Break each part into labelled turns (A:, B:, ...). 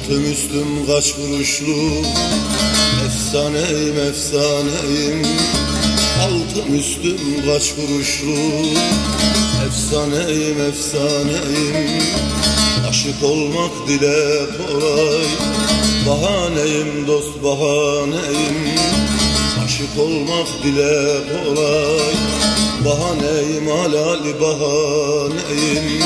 A: Altın üstüm kaç kuruşlu, efsaneyim efsaneyim. Altın üstüm kaç kuruşlu, efsaneyim efsaneyim. Aşık olmak dile kolay, bahaneyim dost bahaneyim. Aşık olmak dile kolay, bahaneyim halali bahaneyim.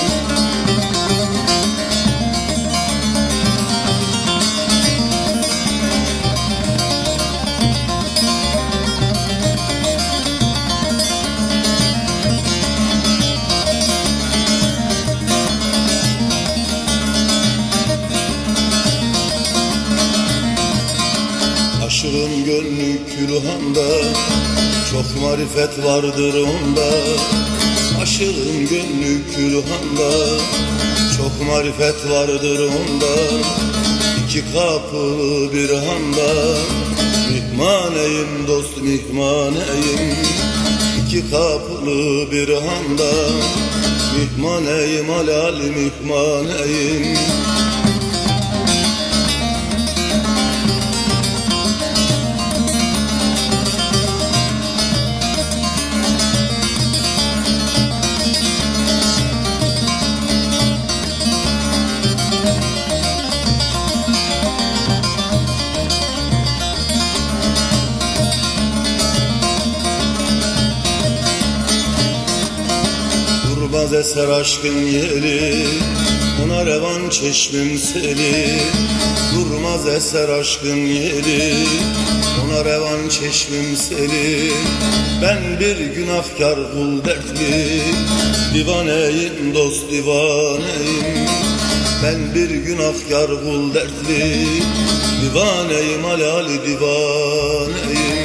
A: Aşığın gönlü külhanda, çok marifet vardır onda. Aşığın gönlü külhanda, çok marifet vardır onda. İki kapılı bir handa, mihmaneyim dost mihmaneyim. İki kapılı bir handa, mihmaneyim halali mihmaneyim. Durmaz eser aşkın yeli, ona revan çeşmim seli. Durmaz eser aşkın yeli, ona revan çeşmim seli. Ben bir günahkar kul dertli, divaneyim dost divaneyim. Ben bir günahkar kul dertli, divaneyim halali divaneyim.